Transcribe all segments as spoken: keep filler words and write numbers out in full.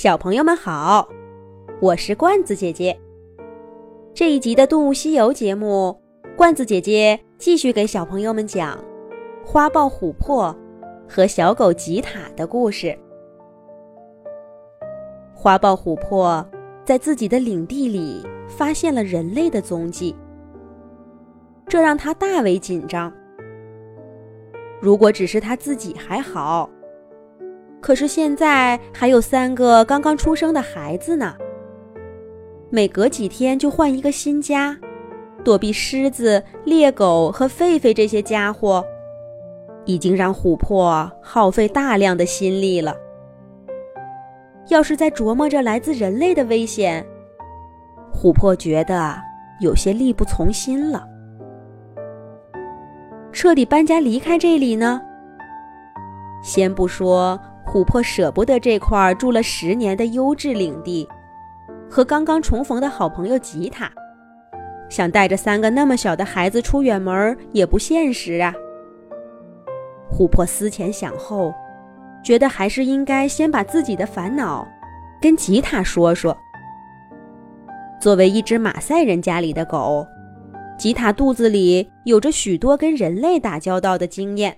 小朋友们好，我是罐子姐姐。这一集的动物西游节目，罐子姐姐继续给小朋友们讲花豹琥珀和小狗吉塔的故事。花豹琥珀在自己的领地里发现了人类的踪迹，这让他大为紧张。如果只是他自己还好，可是现在还有三个刚刚出生的孩子呢，每隔几天就换一个新家，躲避狮子、猎狗和狒狒这些家伙，已经让琥珀耗费大量的心力了。要是再琢磨着来自人类的危险，琥珀觉得有些力不从心了。彻底搬家离开这里呢？先不说琥珀舍不得这块住了十年的优质领地，和刚刚重逢的好朋友吉塔，想带着三个那么小的孩子出远门也不现实啊。琥珀思前想后，觉得还是应该先把自己的烦恼跟吉塔说说。作为一只马赛人家里的狗，吉塔肚子里有着许多跟人类打交道的经验。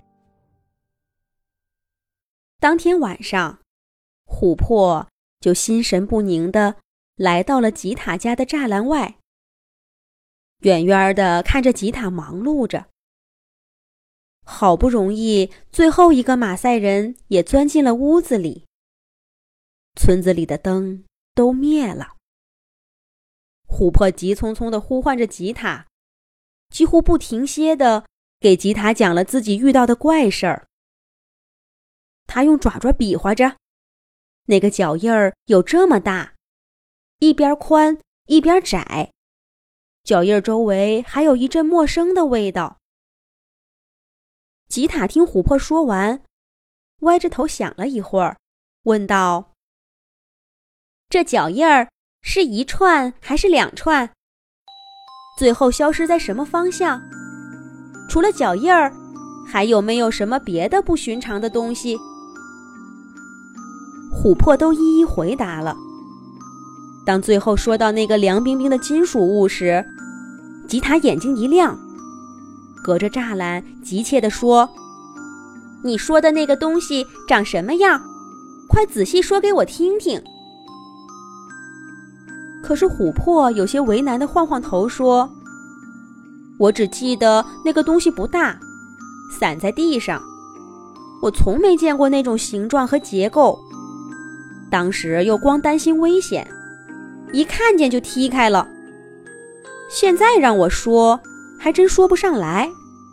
当天晚上，琥珀就心神不宁地来到了吉塔家的栅栏外，远远地看着吉塔忙碌着。好不容易，最后一个马赛人也钻进了屋子里，村子里的灯都灭了。琥珀急匆匆地呼唤着吉塔，几乎不停歇地给吉塔讲了自己遇到的怪事儿。他用爪爪比划着，那个脚印儿有这么大，一边宽一边窄，脚印周围还有一阵陌生的味道。吉塔听琥珀说完，歪着头想了一会儿，问道：这脚印儿是一串还是两串？最后消失在什么方向？除了脚印儿，还有没有什么别的不寻常的东西？琥珀都一一回答了。当最后说到那个凉冰冰的金属物时，吉塔眼睛一亮，隔着栅栏急切地说：你说的那个东西长什么样？快仔细说给我听听。可是琥珀有些为难地晃晃头说：我只记得那个东西不大，散在地上，我从没见过那种形状和结构，当时又光担心危险，一看见就踢开了。现在让我说，还真说不上来。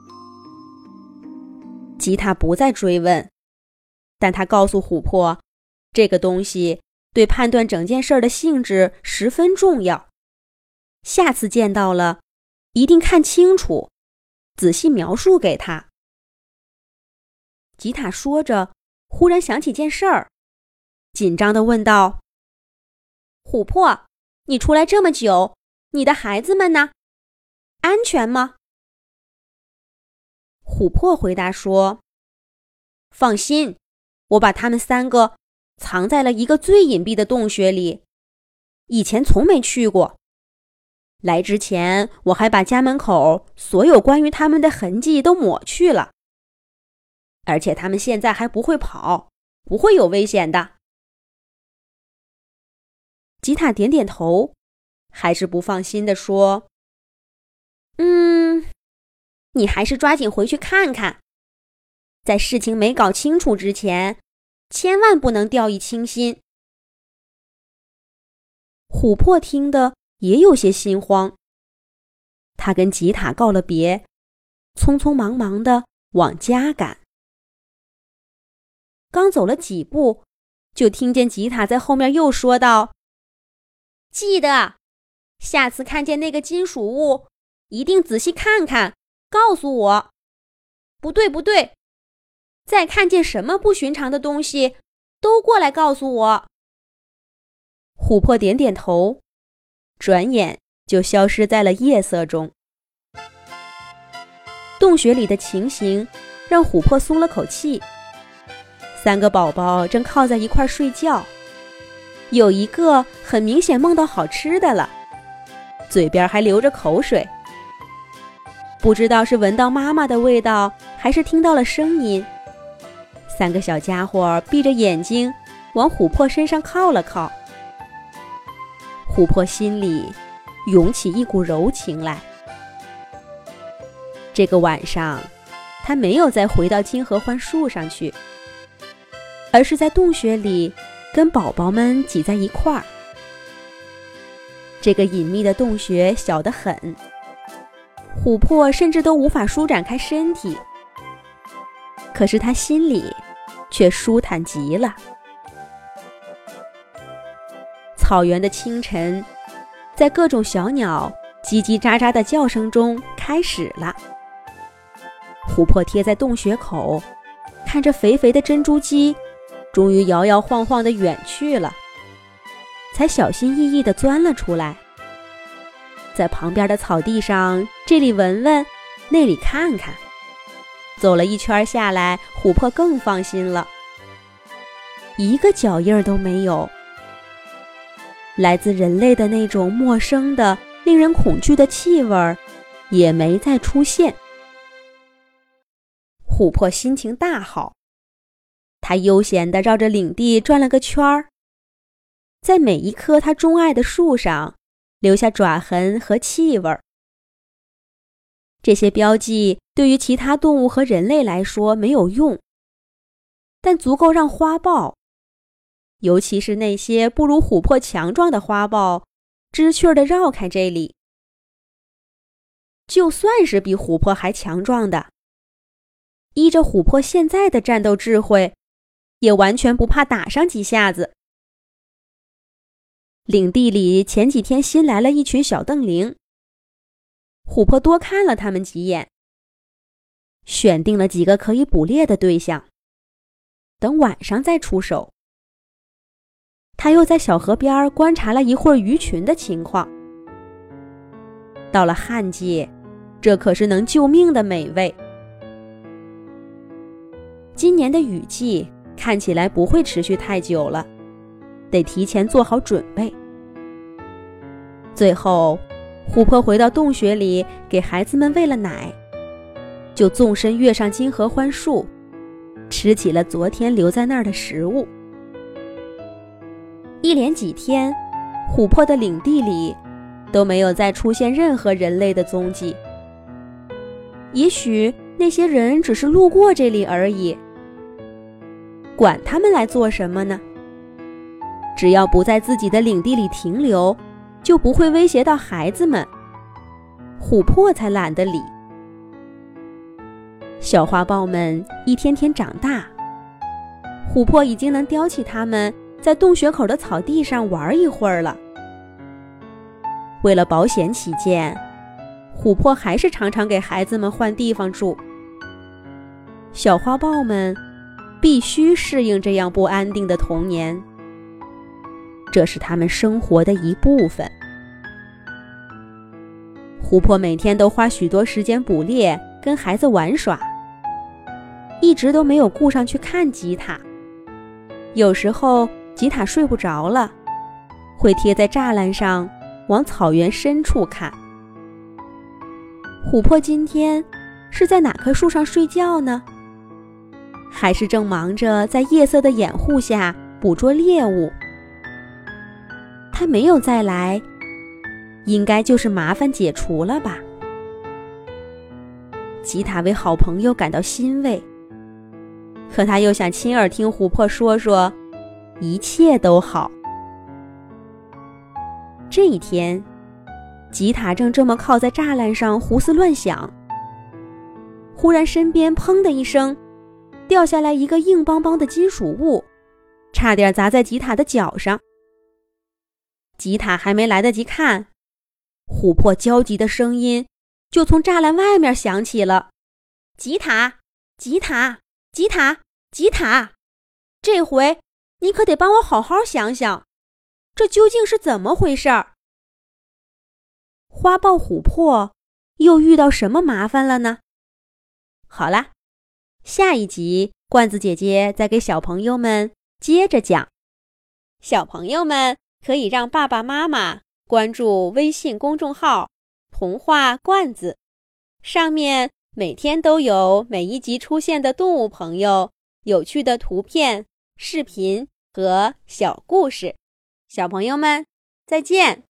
吉塔不再追问，但他告诉琥珀，这个东西对判断整件事的性质十分重要，下次见到了，一定看清楚，仔细描述给他。吉塔说着，忽然想起件事儿，紧张地问道：琥珀，你出来这么久，你的孩子们呢？安全吗？琥珀回答说：放心，我把他们三个藏在了一个最隐蔽的洞穴里，以前从没去过。来之前，我还把家门口所有关于他们的痕迹都抹去了，而且他们现在还不会跑，不会有危险的。吉塔点点头，还是不放心地说：嗯，你还是抓紧回去看看，在事情没搞清楚之前，千万不能掉以轻心。琥珀听得也有些心慌，他跟吉塔告了别，匆匆忙忙地往家赶。刚走了几步，就听见吉塔在后面又说道：记得，下次看见那个金属物，一定仔细看看，告诉我。不对不对，再看见什么不寻常的东西，都过来告诉我。琥珀点点头，转眼就消失在了夜色中。洞穴里的情形让琥珀松了口气，三个宝宝正靠在一块睡觉， 有一个很明显梦到好吃的了，嘴边还流着口水。不知道是闻到妈妈的味道，还是听到了声音，三个小家伙闭着眼睛往琥珀身上靠了靠。琥珀心里涌起一股柔情来。这个晚上，他没有再回到金合欢树上去，而是在洞穴里跟宝宝们挤在一块儿。这个隐秘的洞穴小得很，琥珀甚至都无法舒展开身体，可是他心里却舒坦极了。草原的清晨，在各种小鸟叽叽喳喳的叫声中开始了。琥珀贴在洞穴口，看着肥肥的珍珠鸡终于摇摇晃晃地远去了，才小心翼翼地钻了出来，在旁边的草地上这里闻闻，那里看看。走了一圈下来，琥珀更放心了，一个脚印都没有。来自人类的那种陌生的、令人恐惧的气味也没再出现。琥珀心情大好，他悠闲地绕着领地转了个圈儿，在每一棵他钟爱的树上留下爪痕和气味。这些标记对于其他动物和人类来说没有用，但足够让花豹，尤其是那些不如琥珀强壮的花豹，知趣地绕开这里。就算是比琥珀还强壮的，依着琥珀现在的战斗智慧，也完全不怕打上几下子。领地里前几天新来了一群小瞪羚，琥珀多看了他们几眼，选定了几个可以捕猎的对象，等晚上再出手。他又在小河边观察了一会儿鱼群的情况。到了旱季，这可是能救命的美味。今年的雨季看起来不会持续太久了，得提前做好准备。最后，琥珀回到洞穴里给孩子们喂了奶，就纵身跃上金合欢树，吃起了昨天留在那儿的食物。一连几天，琥珀的领地里都没有再出现任何人类的踪迹。也许那些人只是路过这里而已，管他们来做什么呢？只要不在自己的领地里停留，就不会威胁到孩子们。琥珀才懒得理。小花豹们一天天长大，琥珀已经能叼起它们，在洞穴口的草地上玩一会儿了。为了保险起见，琥珀还是常常给孩子们换地方住。小花豹们必须适应这样不安定的童年，这是他们生活的一部分。琥珀每天都花许多时间捕猎，跟孩子玩耍，一直都没有顾上去看吉塔。有时候吉塔睡不着了，会贴在栅栏上往草原深处看。琥珀今天是在哪棵树上睡觉呢？还是正忙着在夜色的掩护下捕捉猎物？他没有再来，应该就是麻烦解除了吧。吉塔为好朋友感到欣慰，可他又想亲耳听琥珀说说一切都好。这一天，吉塔正这么靠在栅栏上胡思乱想，忽然身边砰的一声，掉下来一个硬邦邦的金属物，差点砸在吉塔的脚上。吉塔还没来得及看，琥珀焦急的声音就从栅栏外面响起了：吉塔，吉塔，吉塔，吉塔，这回你可得帮我好好想想，这究竟是怎么回事儿？花豹琥珀又遇到什么麻烦了呢？好啦，下一集罐子姐姐再给小朋友们接着讲。 小朋友们可以让爸爸妈妈关注微信公众号童话罐子，上面每天都有每一集出现的动物朋友、有趣的图片、视频和小故事。小朋友们，再见。